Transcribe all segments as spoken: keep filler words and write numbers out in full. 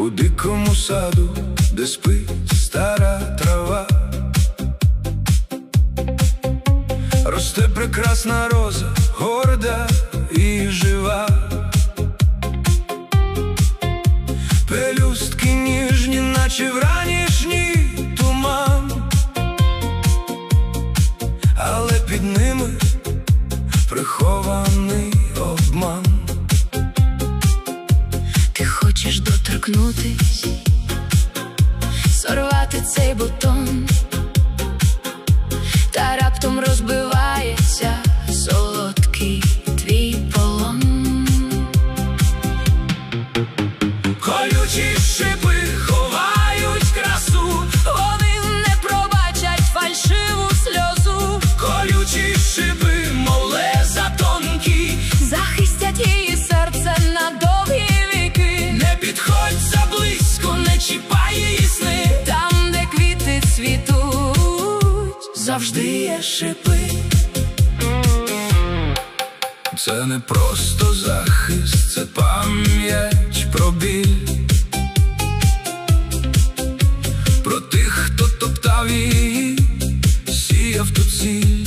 у дикому саду, де спить стара трава. Росте прекрасна роза, горда і жива. Пелюстки ніжні, наче вранішній туман, але під ними прихований обман. Ти хочеш доторкнутись, сорвати цей бутон, та раптом розбивається солодкий твій полон. Колючі шипи ховають красу, вони не пробачать фальшиву сльозу. колючі шипи, мов леза тонкі, захистять її серце на довгі віки. не підходь заблизько, не чіпай її сни, Там, де квіти цвітуть, завжди є шипи. Це не просто захист, це пам'ять про біль, про тих, хто топтав її, сіяв тут сіль.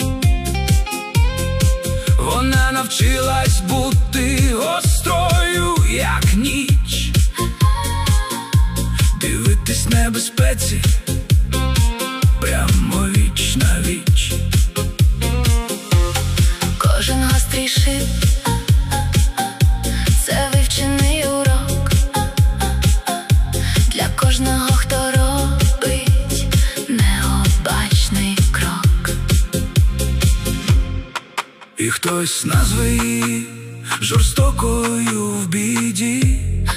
Вона навчилась бути гострою, як ніч, дивитись небезпеці прямо віч на віч. кожен гострий шип – це вивчений урок для кожного, хто робить необачний крок. І хтось назве її жорстокою в біді,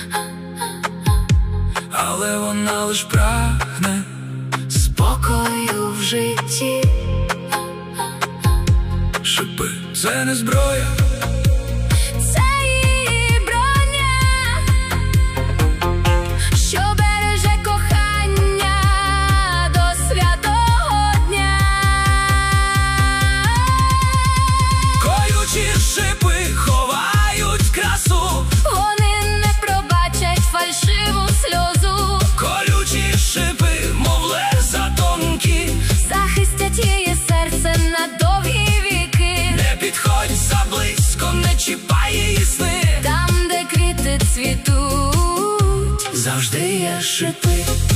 але вона лиш прагне Спокою в житті. шипи. Це не зброя, Це її броня, що береже кохання до святого дня. колючі шипи ховають красу, Вони не пробачать фальшиву сльозу. колючі шипи, мов леза тонкі, Захистять її серце на довгі віки. не підходь заблизько, не чіпай її сни, Там, де квіти цвітуть, завжди є шипи.